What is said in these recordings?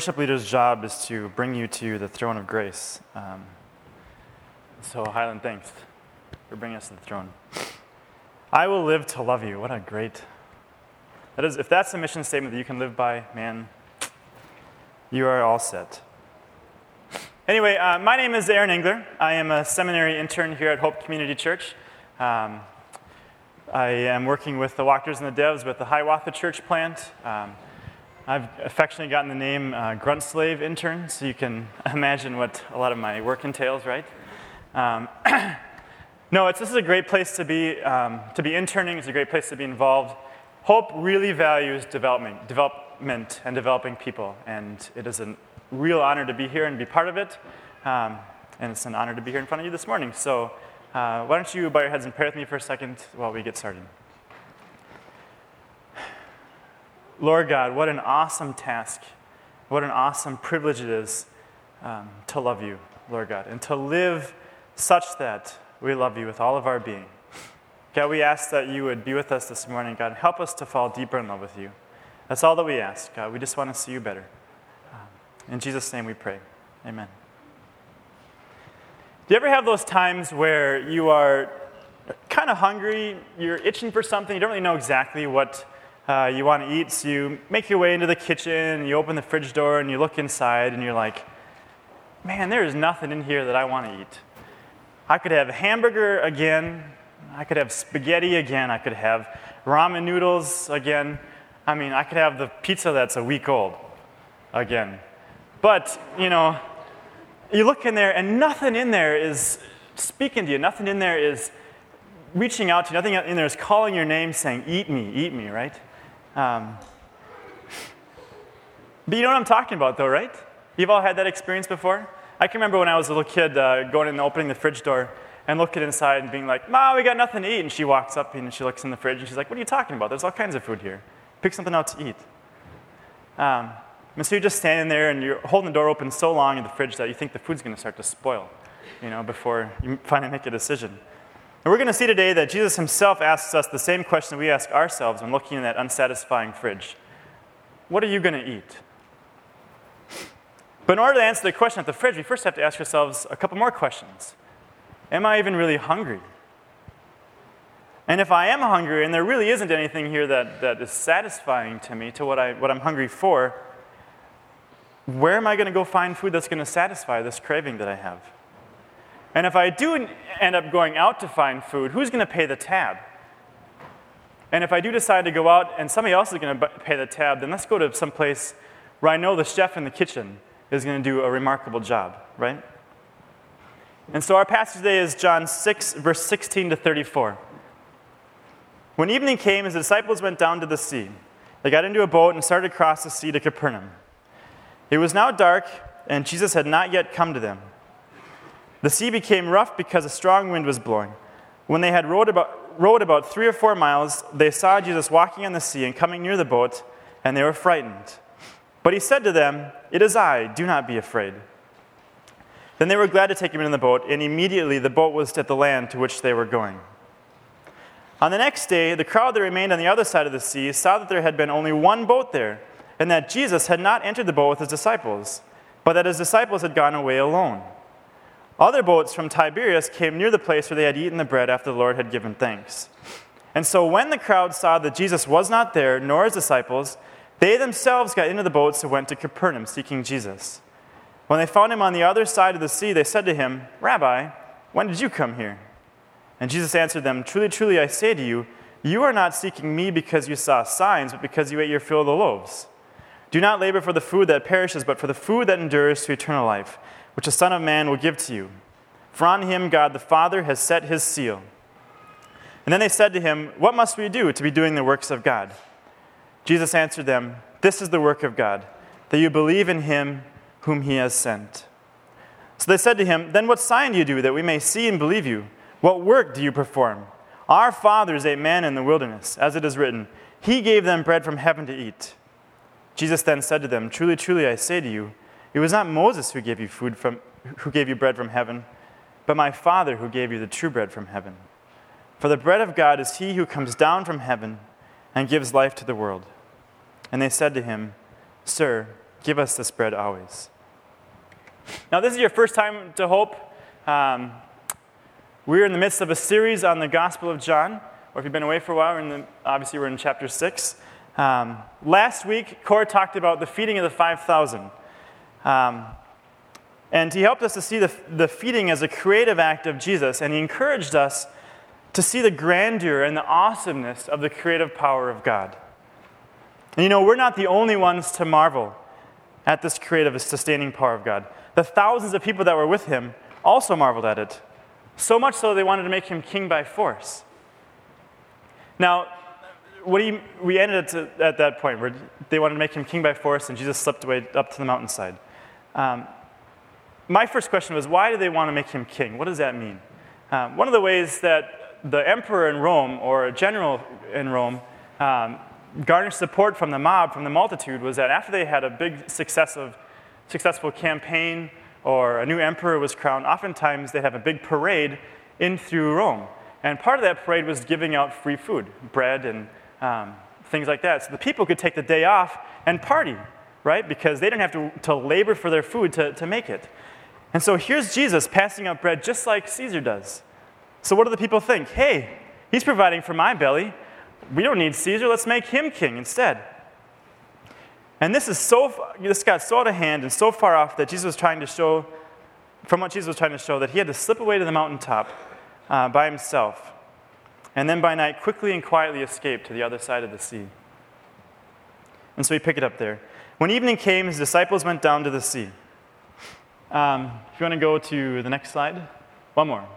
worship leader's job is to bring you to the throne of grace. So Highland, thanks for bringing us to the throne. I will live to love you. What a great... That is, if that's a mission statement that you can live by, man, you are all set. Anyway, my name is Aaron Engler. I am a seminary intern here at Hope Community Church. I am working with the Walkers and the Devs with the Hiawatha Church plant. I've affectionately gotten the name Grunt Slave Intern, so you can imagine what a lot of my work entails, right? This is a great place to be interning. It's a great place to be involved. Hope really values development and developing people, and it is a real honor to be here and be part of it. And it's an honor to be here in front of you this morning. So why don't you bow your heads and pray with me for a second while we get started. Lord God, what an awesome task, what an awesome privilege it is to love you, Lord God, and to live such that we love you with all of our being. God, we ask that you would be with us this morning. God, help us to fall deeper in love with you. That's all that we ask, God. We just want to see you better. In Jesus' name we pray. Amen. Do you ever have those times where you are kind of hungry, you're itching for something, you don't really know exactly what you want to eat, so you make your way into the kitchen, you open the fridge door, and you look inside, and you're like, man, there is nothing in here that I want to eat. I could have a hamburger again, I could have spaghetti again, I could have ramen noodles again. I mean, I could have the pizza that's a week old again. But, you look in there and nothing in there is speaking to you. Nothing in there is reaching out to you. Nothing in there is calling your name saying, eat me, right? But you know what I'm talking about though, right? You've all had that experience before? I can remember when I was a little kid going in and opening the fridge door and looking inside and being like, Mom, we got nothing to eat. And she walks up and she looks in the fridge and she's like, what are you talking about? There's all kinds of food here. Pick something out to eat. And so you're just standing there and you're holding the door open so long in the fridge that you think the food's going to start to spoil, before you finally make a decision. And we're going to see today that Jesus himself asks us the same question we ask ourselves when looking in that unsatisfying fridge. What are you going to eat? But in order to answer the question at the fridge, we first have to ask ourselves a couple more questions. Am I even really hungry? And if I am hungry and there really isn't anything here that is satisfying to me, to what I'm hungry for, where am I going to go find food that's going to satisfy this craving that I have? And if I do end up going out to find food, who's going to pay the tab? And if I do decide to go out and somebody else is going to pay the tab, then let's go to some place where I know the chef in the kitchen is going to do a remarkable job, right? And so our passage today is John 6, verse 16 to 34. When evening came, his disciples went down to the sea. They got into a boat and started across the sea to Capernaum. It was now dark, and Jesus had not yet come to them. The sea became rough because a strong wind was blowing. When they had rowed about 3 or 4 miles, they saw Jesus walking on the sea and coming near the boat, and they were frightened. But he said to them, "It is I, do not be afraid." Then they were glad to take him in the boat, and immediately the boat was at the land to which they were going. On the next day, the crowd that remained on the other side of the sea saw that there had been only one boat there, and that Jesus had not entered the boat with his disciples, but that his disciples had gone away alone. Other boats from Tiberias came near the place where they had eaten the bread after the Lord had given thanks. And so when the crowd saw that Jesus was not there, nor his disciples, they themselves got into the boats and went to Capernaum seeking Jesus. When they found him on the other side of the sea, they said to him, "Rabbi, when did you come here?" And Jesus answered them, "Truly, truly, I say to you, you are not seeking me because you saw signs, but because you ate your fill of the loaves. Do not labor for the food that perishes, but for the food that endures to eternal life, which the Son of Man will give to you. For on him God the Father has set his seal." And then they said to him, "What must we do to be doing the works of God?" Jesus answered them, "This is the work of God, that you believe in him whom he has sent." So they said to him, "Then what sign do you do that we may see and believe you? What work do you perform? Our fathers ate manna in the wilderness, as it is written, he gave them bread from heaven to eat." Jesus then said to them, "Truly, truly, I say to you, it was not Moses who gave you bread from heaven, but my Father who gave you the true bread from heaven. For the bread of God is he who comes down from heaven and gives life to the world." And they said to him, "Sir, give us this bread always. Now, this is your first time to Hope. We're in the midst of a series on the Gospel of John, or if you've been away for a while, obviously we're in chapter 6. Last week, Cor talked about the feeding of the 5,000. And he helped us to see the feeding as a creative act of Jesus, and he encouraged us to see the grandeur and the awesomeness of the creative power of God. And we're not the only ones to marvel at this creative, sustaining power of God. The thousands of people that were with him also marveled at it, so much so they wanted to make him king by force. Now, we ended at that point where they wanted to make him king by force, and Jesus slipped away up to the mountainside. My first question was, why do they want to make him king? What does that mean? One of the ways that the emperor in Rome, or a general in Rome, garnered support from the mob, from the multitude, was that after they had a big successful campaign or a new emperor was crowned, oftentimes they'd have a big parade in through Rome. And part of that parade was giving out free food, bread and things like that. So the people could take the day off and party, right? Because they didn't have to labor for their food to make it. And so here's Jesus passing out bread just like Caesar does. So what do the people think? Hey, he's providing for my belly. We don't need Caesar. Let's make him king instead. And this got so out of hand and so far off that Jesus was trying to show, that he had to slip away to the mountaintop by himself, and then by night quickly and quietly escape to the other side of the sea. And so we pick it up there. When evening came, his disciples went down to the sea. If you want to go to the next slide. One more.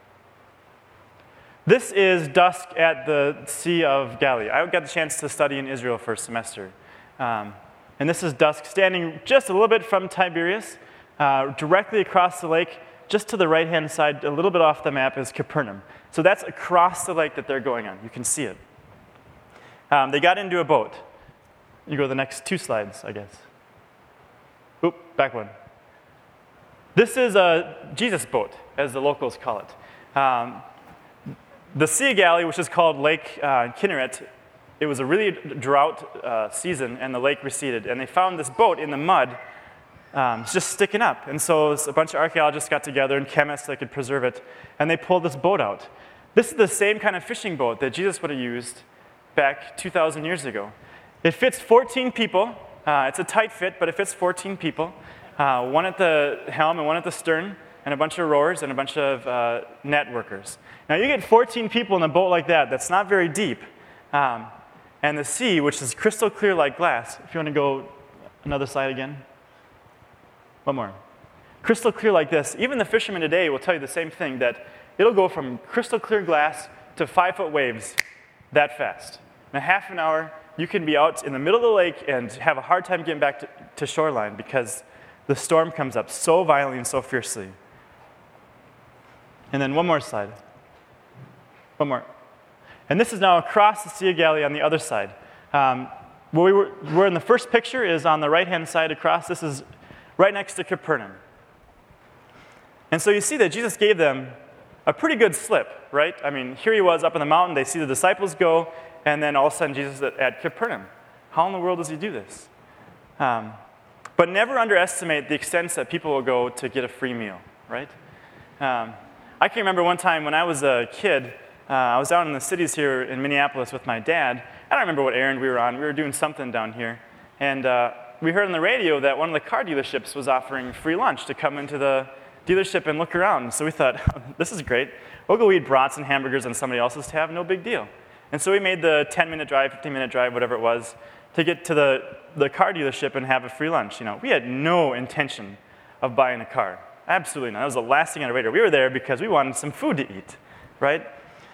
This is dusk at the Sea of Galilee. I got the chance to study in Israel for a semester. And this is dusk, standing just a little bit from Tiberias, directly across the lake, just to the right-hand side, a little bit off the map, is Capernaum. So that's across the lake that they're going on. You can see it. They got into a boat. You go to the next 2 slides, I guess. Oop, back one. This is a Jesus boat, as the locals call it. The Sea of Galilee, which is called Lake Kinneret, it was a really drought season, and the lake receded. And they found this boat in the mud just sticking up. And so a bunch of archaeologists got together and chemists that could preserve it, and they pulled this boat out. This is the same kind of fishing boat that Jesus would have used back 2,000 years ago. It fits 14 people. It's a tight fit, but it fits 14 people. One at the helm and one at the stern, and a bunch of rowers and a bunch of net workers. Now, you get 14 people in a boat like that. That's not very deep. And the sea, which is crystal clear like glass. If you want to go another slide again. One more. Crystal clear like this. Even the fishermen today will tell you the same thing, that it'll go from crystal clear glass to 5-foot waves that fast. In a half an hour, you can be out in the middle of the lake and have a hard time getting back to shoreline because the storm comes up so violently and so fiercely. And then one more slide. One more. And this is now across the Sea of Galilee on the other side. Where we're in the first picture is on the right-hand side across. This is right next to Capernaum. And so you see that Jesus gave them a pretty good slip, right? I mean, here he was up on the mountain. They see the disciples go, and then all of a sudden Jesus at Capernaum. How in the world does he do this? But never underestimate the extents that people will go to get a free meal, right? I can remember one time when I was a kid, I was down in the cities here in Minneapolis with my dad. I don't remember what errand we were on. We were doing something down here. And we heard on the radio that one of the car dealerships was offering free lunch to come into the dealership and look around. So we thought, this is great. We'll go eat brats and hamburgers on somebody else's tab, no big deal. And so we made the 10-minute drive, 15-minute drive, whatever it was, to get to the car dealership and have a free lunch. We had no intention of buying a car. Absolutely not. That was the last thing on our radar. We were there because we wanted some food to eat, right?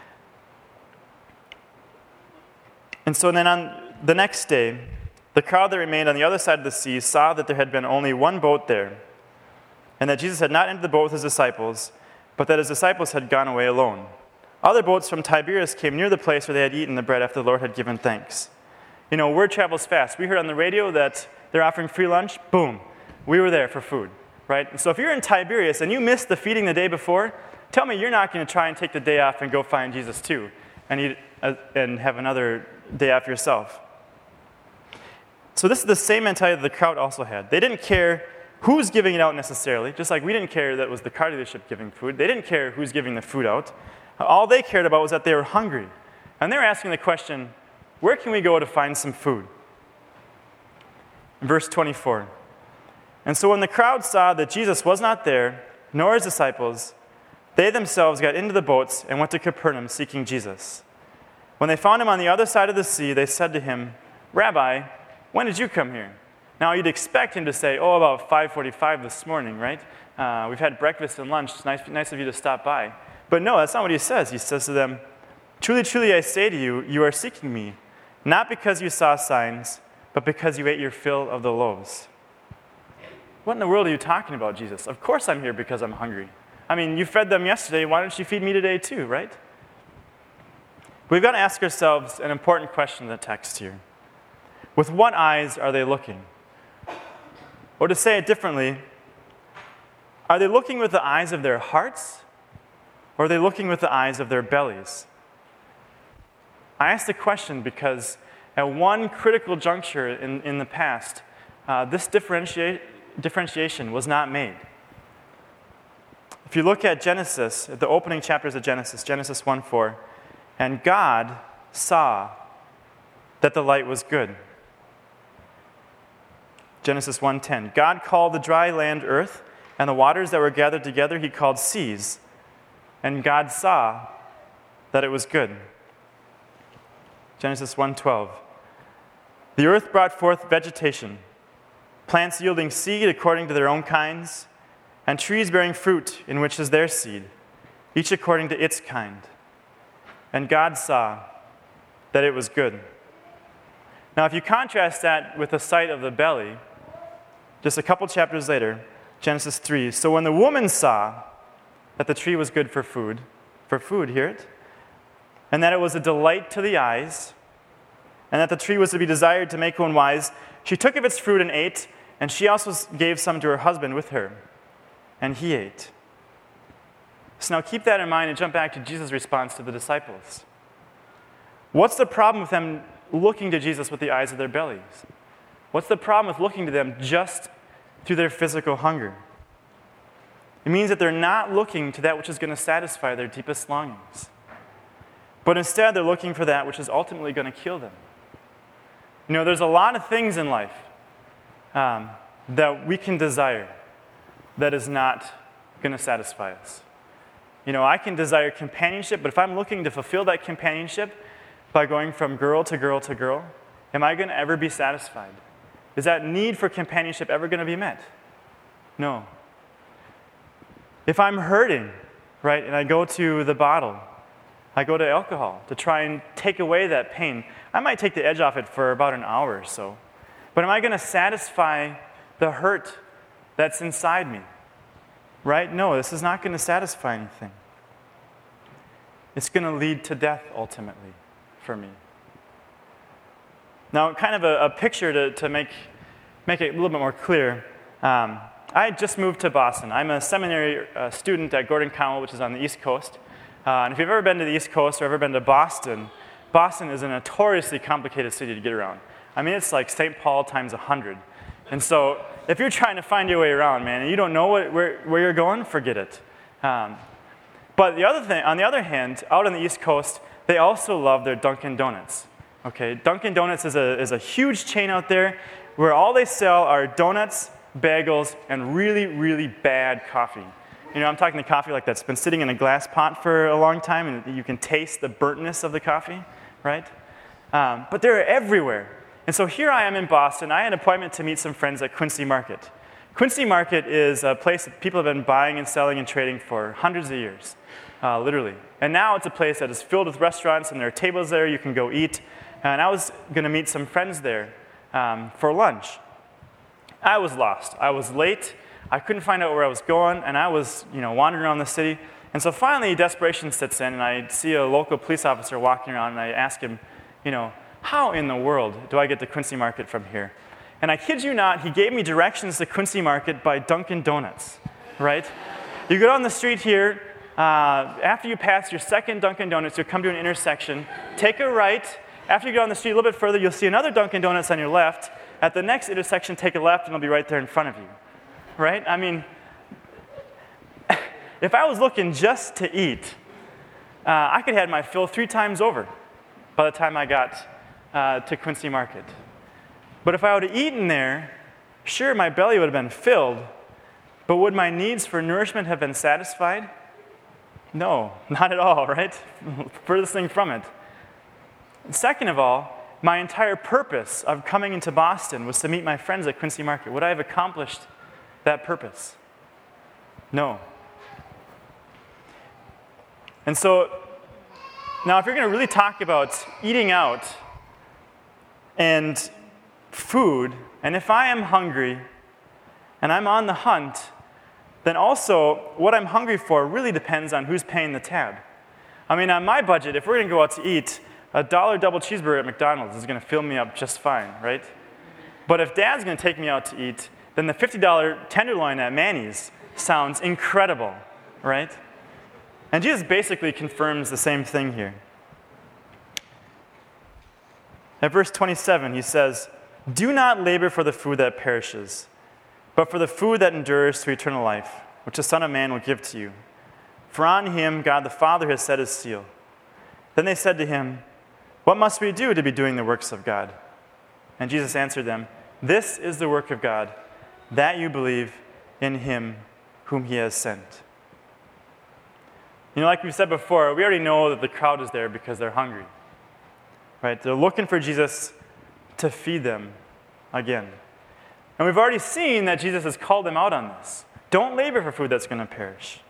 And so then on the next day, the crowd that remained on the other side of the sea saw that there had been only one boat there, and that Jesus had not entered the boat with his disciples, but that his disciples had gone away alone. Other boats from Tiberias came near the place where they had eaten the bread after the Lord had given thanks. Word travels fast. We heard on the radio that they're offering free lunch. Boom. We were there for food, right? So if you're in Tiberias and you missed the feeding the day before, tell me you're not going to try and take the day off and go find Jesus too and eat and have another day off yourself. So this is the same mentality that the crowd also had. They didn't care who's giving it out necessarily, just like we didn't care that it was the car dealership giving food. They didn't care who's giving the food out. All they cared about was that they were hungry. And they were asking the question, where can we go to find some food? Verse 24. And so when the crowd saw that Jesus was not there, nor his disciples, they themselves got into the boats and went to Capernaum seeking Jesus. When they found him on the other side of the sea, they said to him, Rabbi, when did you come here? Now, you'd expect him to say, about 5:45 this morning, right? We've had breakfast and lunch. It's nice of you to stop by. But no, that's not what he says. He says to them, Truly, truly, I say to you, you are seeking me, not because you saw signs, but because you ate your fill of the loaves. What in the world are you talking about, Jesus? Of course I'm here because I'm hungry. I mean, you fed them yesterday. Why don't you feed me today too, right? We've got to ask ourselves an important question in the text here. With what eyes are they looking? Or to say it differently, are they looking with the eyes of their hearts, or are they looking with the eyes of their bellies? I ask the question because at one critical juncture in the past, this differentiation was not made. If you look at Genesis, at the opening chapters of Genesis 1:4, and God saw that the light was good. Genesis 1:10, God called the dry land earth, and the waters that were gathered together he called seas. And God saw that it was good. Genesis 1:12, the earth brought forth vegetation, plants yielding seed according to their own kinds, and trees bearing fruit in which is their seed, each according to its kind. And God saw that it was good. Now, if you contrast that with the sight of the belly, just a couple chapters later, Genesis 3, so when the woman saw that the tree was good for food, hear it, and that it was a delight to the eyes, and that the tree was to be desired to make one wise, she took of its fruit and ate, and she also gave some to her husband with her, and he ate. So now keep that in mind and jump back to Jesus' response to the disciples. What's the problem with them looking to Jesus with the eyes of their bellies? What's the problem with looking to them just through their physical hunger? It means that they're not looking to that which is going to satisfy their deepest longings. But instead, they're looking for that which is ultimately going to kill them. You know, there's a lot of things in life that we can desire that is not going to satisfy us. You know, I can desire companionship, but if I'm looking to fulfill that companionship by going from girl to girl to girl, am I going to ever be satisfied? Is that need for companionship ever going to be met? No. If I'm hurting, right, and I go to the bottle, I go to alcohol to try and take away that pain, I might take the edge off it for about an hour or so. But am I going to satisfy the hurt that's inside me? Right? No, this is not going to satisfy anything. It's going to lead to death ultimately for me. Now, kind of a picture to make it a little bit more clear. I had just moved to Boston. I'm a seminary student at Gordon Conwell, which is on the East Coast. And if you've ever been to the East Coast or ever been to Boston, Boston is a notoriously complicated city to get around. I mean, it's like St. Paul times 100. And so if you're trying to find your way around, man, and you don't know where you're going, forget it. But on the other hand, out on the East Coast, they also love their Dunkin' Donuts. Okay, Dunkin' Donuts is a huge chain out there where all they sell are donuts, bagels, and really, really bad coffee. You know, I'm talking the coffee like that's been sitting in a glass pot for a long time, and you can taste the burntness of the coffee, right? But they're everywhere. And so here I am in Boston. I had an appointment to meet some friends at Quincy Market. Quincy Market is a place that people have been buying and selling and trading for hundreds of years, literally. And now it's a place that is filled with restaurants, and there are tables there you can go eat. And I was going to meet some friends there for lunch. I was lost. I was late. I couldn't find out where I was going, and I was, wandering around the city. And so finally, desperation sets in, and I see a local police officer walking around, and I ask him, how in the world do I get to Quincy Market from here? And I kid you not, he gave me directions to Quincy Market by Dunkin' Donuts, right? You go down the street here. After you pass your second Dunkin' Donuts, you'll come to an intersection. Take a right. After you go down the street a little bit further, you'll see another Dunkin' Donuts on your left. at the next intersection, take a left and it'll be right there in front of you, right? I mean, if I was looking just to eat, I could have had my fill 3 times over by the time I got to Quincy Market. But if I would have eaten there, sure, my belly would have been filled, but would my needs for nourishment have been satisfied? No, not at all, right? Furthest thing from it. And second of all, my entire purpose of coming into Boston was to meet my friends at Quincy Market. Would I have accomplished that purpose? No. And so, now if you're going to really talk about eating out and food, and if I am hungry and I'm on the hunt, then also what I'm hungry for really depends on who's paying the tab. I mean, on my budget, if we're going to go out to eat, a $1 double cheeseburger at McDonald's is going to fill me up just fine, right? But if Dad's going to take me out to eat, then the $50 tenderloin at Manny's sounds incredible, right? And Jesus basically confirms the same thing here. At verse 27, he says, "Do not labor for the food that perishes, but for the food that endures to eternal life, which the Son of Man will give to you. For on him God the Father has set his seal." Then they said to him, "What must we do to be doing the works of God?" And Jesus answered them, "This is the work of God, that you believe in him whom he has sent." You know, like we said before, we already know that the crowd is there because they're hungry. Right? They're looking for Jesus to feed them again. And we've already seen that Jesus has called them out on this. Don't labor for food that's going to perish.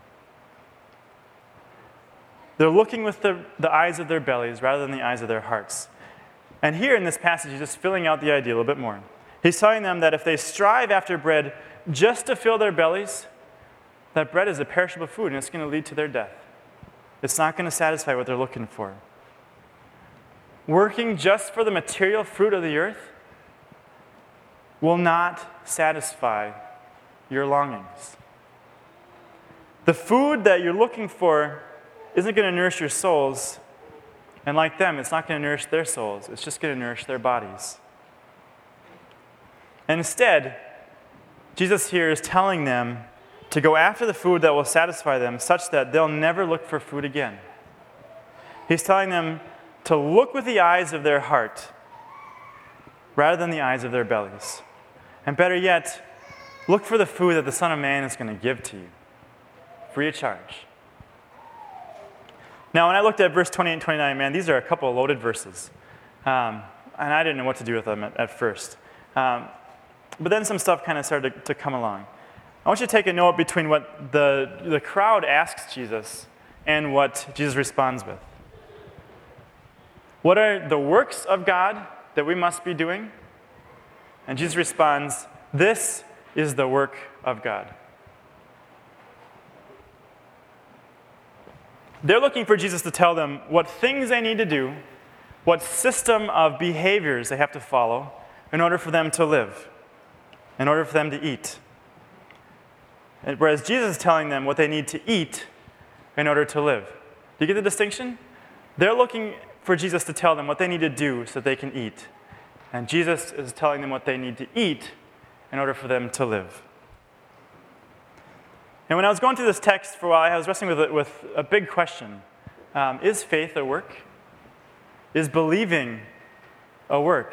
They're looking with the eyes of their bellies rather than the eyes of their hearts. And here in this passage, he's just filling out the idea a little bit more. He's telling them that if they strive after bread just to fill their bellies, that bread is a perishable food and it's going to lead to their death. It's not going to satisfy what they're looking for. Working just for the material fruit of the earth will not satisfy your longings. The food that you're looking for isn't going to nourish your souls, and like them, it's not going to nourish their souls. It's just going to nourish their bodies. And instead, Jesus here is telling them to go after the food that will satisfy them such that they'll never look for food again. He's telling them to look with the eyes of their heart rather than the eyes of their bellies. And better yet, look for the food that the Son of Man is going to give to you, free of charge. Now, when I looked at verse 28 and 29, man, these are a couple of loaded verses. And I didn't know what to do with them at first. But then some stuff kind of started to come along. I want you to take a note between what the crowd asks Jesus and what Jesus responds with. What are the works of God that we must be doing? And Jesus responds, "This is the work of God." They're looking for Jesus to tell them what things they need to do, what system of behaviors they have to follow in order for them to live, in order for them to eat. Whereas Jesus is telling them what they need to eat in order to live. Do you get the distinction? They're looking for Jesus to tell them what they need to do so that they can eat. And Jesus is telling them what they need to eat in order for them to live. And when I was going through this text for a while, I was wrestling with a big question. Is faith a work? Is believing a work?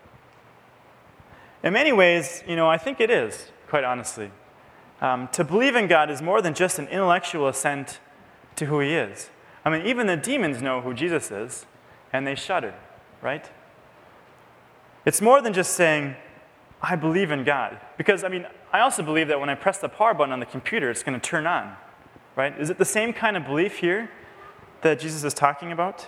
In many ways, I think it is, quite honestly. To believe in God is more than just an intellectual assent to who he is. I mean, even the demons know who Jesus is, and they shudder, right? It's more than just saying, I believe in God. Because, I also believe that when I press the power button on the computer, it's going to turn on, right? Is it the same kind of belief here that Jesus is talking about?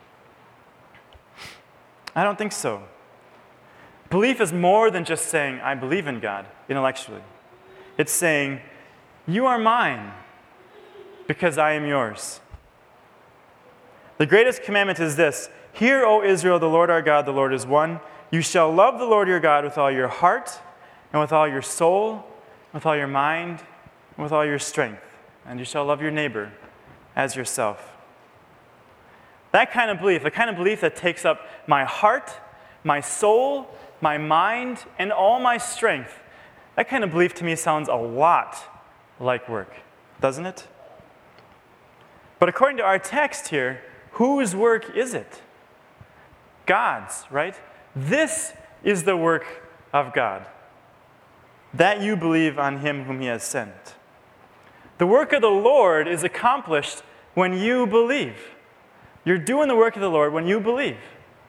I don't think so. Belief is more than just saying, I believe in God, intellectually. It's saying, you are mine because I am yours. The greatest commandment is this: Hear, O Israel, the Lord our God, the Lord is one. You shall love the Lord your God with all your heart, and with all your soul, with all your mind, and with all your strength. And you shall love your neighbor as yourself. That kind of belief, the kind of belief that takes up my heart, my soul, my mind, and all my strength. That kind of belief to me sounds a lot like work, doesn't it? But according to our text here, whose work is it? God's, right? This is the work of God, that you believe on him whom he has sent. The work of the Lord is accomplished when you believe. You're doing the work of the Lord when you believe.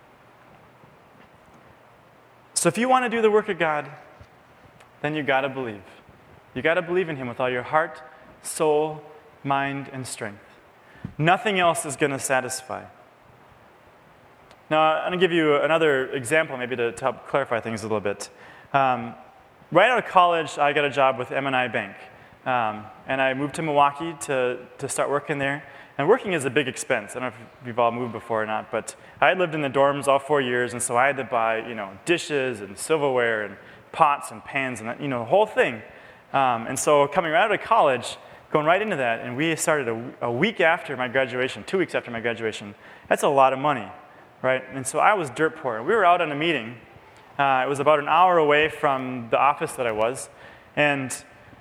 So if you want to do the work of God, then you got to believe. You got to believe in him with all your heart, soul, mind, and strength. Nothing else is going to satisfy. Now, I'm going to give you another example maybe to help clarify things a little bit. Right out of college, I got a job with M&I Bank. And I moved to Milwaukee to start working there. And working is a big expense. I don't know if you've all moved before or not, but I had lived in the dorms all 4 years, and so I had to buy, dishes and silverware and pots and pans and, the whole thing. And so coming right out of college, going right into that, and we started a week after my graduation, 2 weeks after my graduation. That's a lot of money, right? And so I was dirt poor. We were out on a meeting. It was about an hour away from the office that I was. And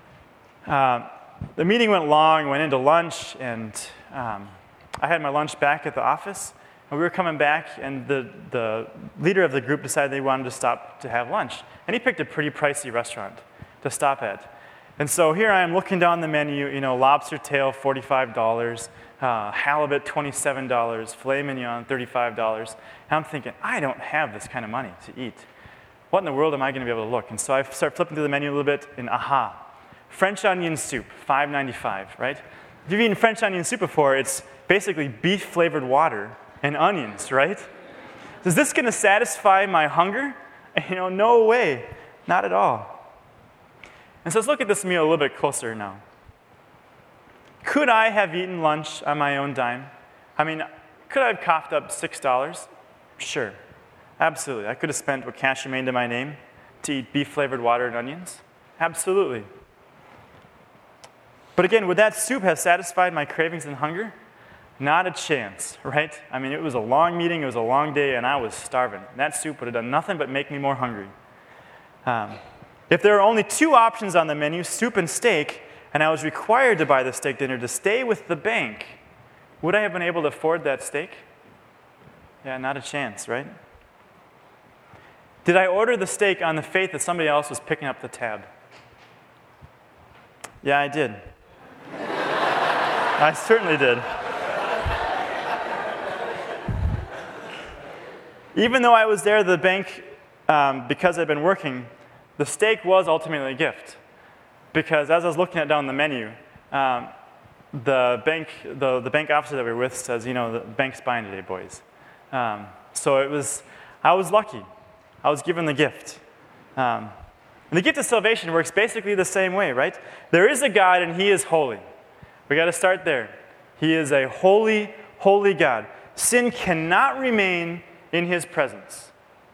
the meeting went long, went into lunch, and I had my lunch back at the office. And we were coming back, and the leader of the group decided they wanted to stop to have lunch. And he picked a pretty pricey restaurant to stop at. And so here I am looking down the menu, lobster tail, $45, halibut, $27, filet mignon, $35. And I'm thinking, I don't have this kind of money to eat. What in the world am I going to be able to look? And so I start flipping through the menu a little bit, and French onion soup, $5.95, right? If you've eaten French onion soup before, it's basically beef-flavored water and onions, right? Is this going to satisfy my hunger? No way, not at all. And so let's look at this meal a little bit closer now. Could I have eaten lunch on my own dime? Could I have coughed up $6? Sure, absolutely. I could have spent what cash remained to my name to eat beef-flavored water and onions. Absolutely. But again, would that soup have satisfied my cravings and hunger? Not a chance, right? It was a long meeting, it was a long day, and I was starving. And that soup would have done nothing but make me more hungry. If there were only two options on the menu, soup and steak, and I was required to buy the steak dinner to stay with the bank, would I have been able to afford that steak? Yeah, not a chance, right? Did I order the steak on the faith that somebody else was picking up the tab? Yeah, I did. I certainly did. Even though I was there at the bank because I'd been working, the steak was ultimately a gift. Because as I was looking down the menu, the bank officer that we were with says, the bank's buying today, boys. So I was lucky. I was given the gift. And the gift of salvation works basically the same way, right? There is a God, and he is holy. We got to start there. He is a holy, holy God. Sin cannot remain in his presence.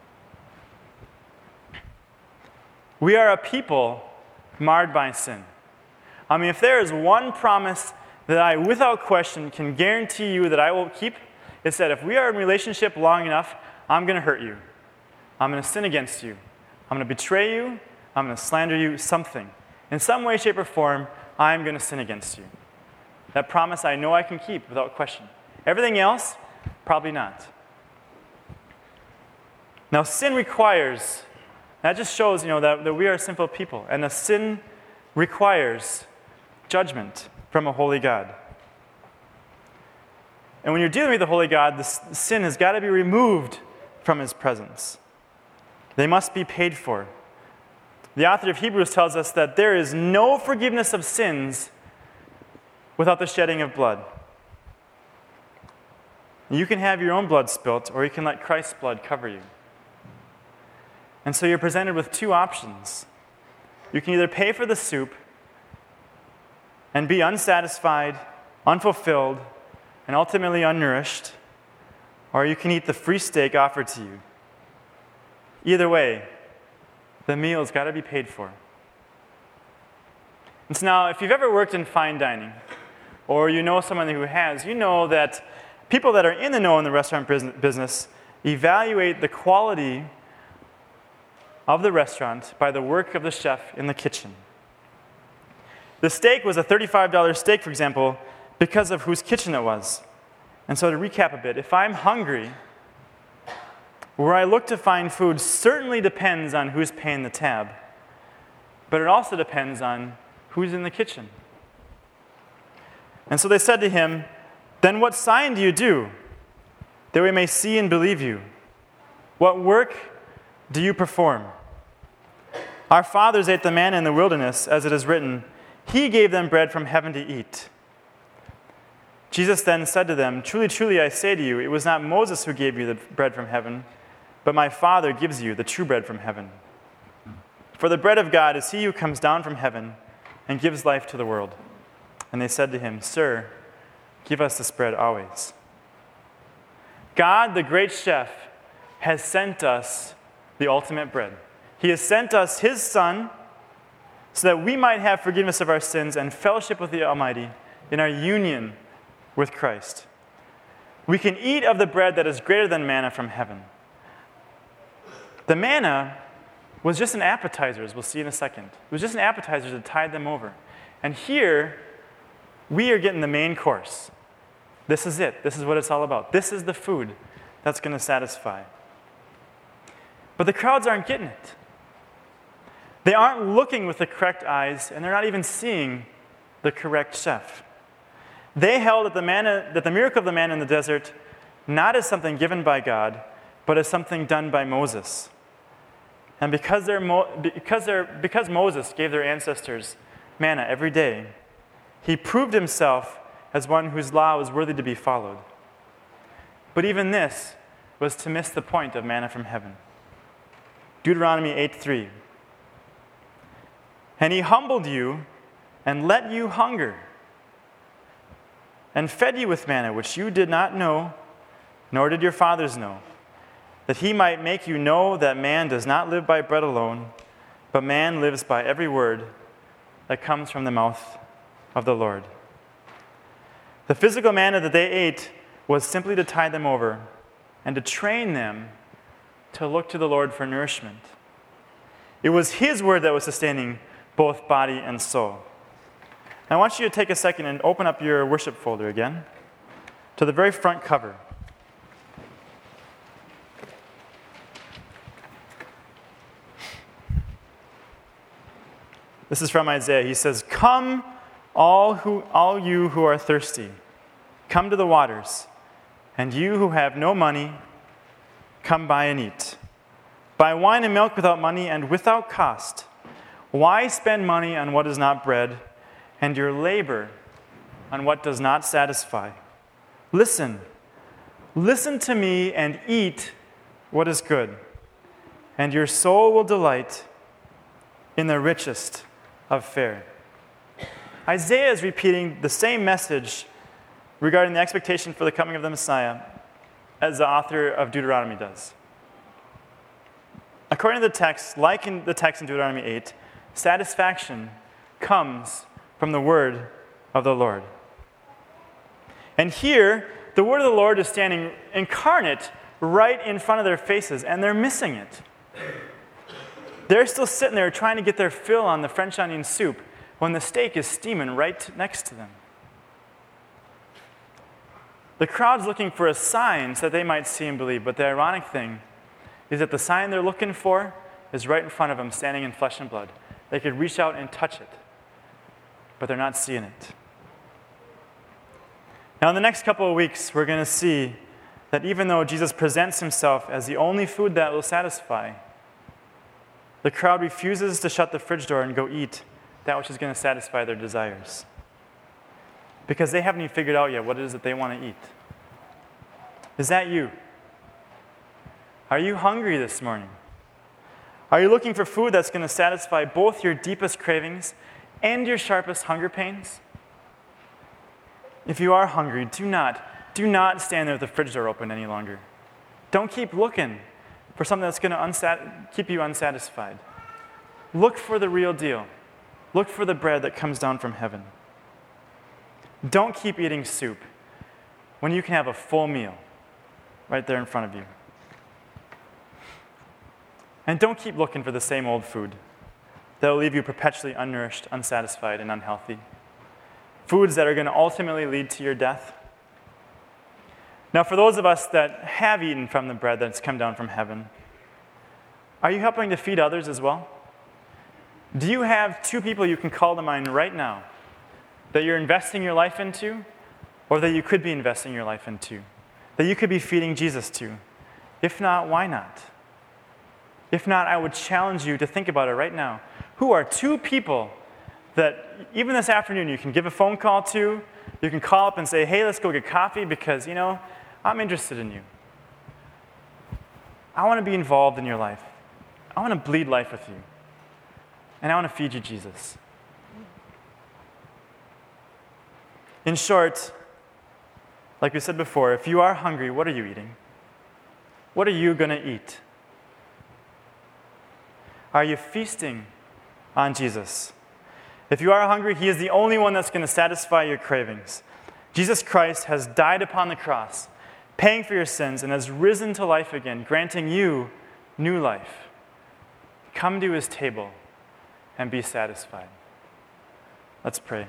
We are a people marred by sin. If there is one promise that I, without question, can guarantee you that I will keep, it's that if we are in relationship long enough, I'm going to hurt you. I'm going to sin against you. I'm going to betray you. I'm going to slander you, something. In some way, shape, or form, I'm going to sin against you. That promise I know I can keep without question. Everything else, probably not. Now, sin requires, that just shows, that we are sinful people. And the sin requires judgment from a holy God. And when you're dealing with a holy God, the sin has got to be removed from his presence. They must be paid for. The author of Hebrews tells us that there is no forgiveness of sins without the shedding of blood. You can have your own blood spilt, or you can let Christ's blood cover you. And so you're presented with two options. You can either pay for the soup and be unsatisfied, unfulfilled, and ultimately unnourished, or you can eat the free steak offered to you. Either way, the meal's got to be paid for. And so now, if you've ever worked in fine dining, or you know someone who has, you know that people that are in the know in the restaurant business evaluate the quality of the restaurant by the work of the chef in the kitchen. The steak was a $35 steak, for example, because of whose kitchen it was. And so to recap a bit, if I'm hungry, where I look to find food certainly depends on who's paying the tab, but it also depends on who's in the kitchen. And so they said to him, "Then what sign do you do, that we may see and believe you? What work do you perform? Our fathers ate the manna in the wilderness, as it is written, He gave them bread from heaven to eat." Jesus then said to them, "Truly, truly, I say to you, it was not Moses who gave you the bread from heaven, but my Father gives you the true bread from heaven. For the bread of God is he who comes down from heaven and gives life to the world." And they said to him, "Sir, give us this bread always." God, the great chef, has sent us the ultimate bread. He has sent us his Son so that we might have forgiveness of our sins and fellowship with the Almighty in our union with Christ. We can eat of the bread that is greater than manna from heaven. The manna was just an appetizer, as we'll see in a second. It was just an appetizer to tide them over. And here, we are getting the main course. This is it. This is what it's all about. This is the food that's going to satisfy. But the crowds aren't getting it. They aren't looking with the correct eyes, and they're not even seeing the correct chef. They held that the miracle of the manna in the desert not as something given by God, but as something done by Moses. And because Moses gave their ancestors manna every day, he proved himself as one whose law was worthy to be followed. But even this was to miss the point of manna from heaven. Deuteronomy 8:3. "And he humbled you and let you hunger, and fed you with manna which you did not know, nor did your fathers know, that he might make you know that man does not live by bread alone, but man lives by every word that comes from the mouth of the Lord." The physical manna that they ate was simply to tide them over and to train them to look to the Lord for nourishment. It was his word that was sustaining both body and soul. I want you to take a second and open up your worship folder again to the very front cover. This is from Isaiah. He says, "Come, all you who are thirsty, come to the waters, and you who have no money, come buy and eat. Buy wine and milk without money and without cost. Why spend money on what is not bread, and your labor on what does not satisfy? Listen to me and eat what is good, and your soul will delight in the richest of fare." Isaiah is repeating the same message regarding the expectation for the coming of the Messiah as the author of Deuteronomy does. According to the text, like in the text in Deuteronomy 8, satisfaction comes from the word of the Lord. And here, the word of the Lord is standing incarnate right in front of their faces, and they're missing it. They're still sitting there trying to get their fill on the French onion soup when the steak is steaming right next to them. The crowd's looking for a sign so that they might see and believe, but the ironic thing is that the sign they're looking for is right in front of them, standing in flesh and blood. They could reach out and touch it, but they're not seeing it. Now, in the next couple of weeks, we're going to see that even though Jesus presents himself as the only food that will satisfy, the crowd refuses to shut the fridge door and go eat that which is going to satisfy their desires, because they haven't even figured out yet what it is that they want to eat. Is that you? Are you hungry this morning? Are you looking for food that's going to satisfy both your deepest cravings and your sharpest hunger pains? If you are hungry, do not stand there with the fridge door open any longer. Don't keep looking for something that's going to keep you unsatisfied. Look for the real deal. Look for the bread that comes down from heaven. Don't keep eating soup when you can have a full meal right there in front of you. And don't keep looking for the same old food that will leave you perpetually unnourished, unsatisfied, and unhealthy. Foods that are going to ultimately lead to your death. Now, for those of us that have eaten from the bread that's come down from heaven, are you helping to feed others as well? Do you have 2 people you can call to mind right now that you're investing your life into, or that you could be investing your life into, that you could be feeding Jesus to? If not, why not? If not, I would challenge you to think about it right now. Who are 2 people that even this afternoon you can give a phone call to, you can call up and say, hey, let's go get coffee because, I'm interested in you. I want to be involved in your life. I want to bleed life with you. And I want to feed you Jesus. In short, like we said before, if you are hungry, what are you eating? What are you going to eat? Are you feasting on Jesus? If you are hungry, he is the only one that's going to satisfy your cravings. Jesus Christ has died upon the cross, paying for your sins, and has risen to life again, granting you new life. Come to his table and be satisfied. Let's pray.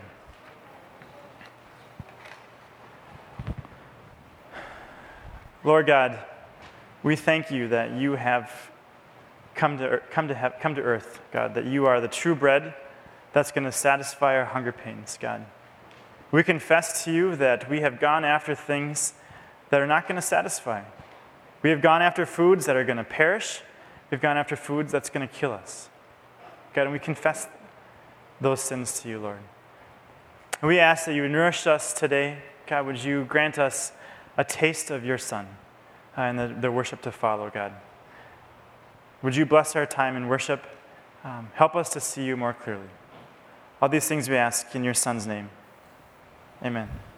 Lord God, we thank you that you have come to earth, God, that you are the true bread that's going to satisfy our hunger pains, God. We confess to you that we have gone after things that are not going to satisfy. We have gone after foods that are going to perish. We've gone after foods that's going to kill us. God, and we confess those sins to you, Lord. And we ask that you would nourish us today. God, would you grant us a taste of your Son and the worship to follow, God. Would you bless our time in worship? Help us to see you more clearly. All these things we ask in your Son's name. Amen.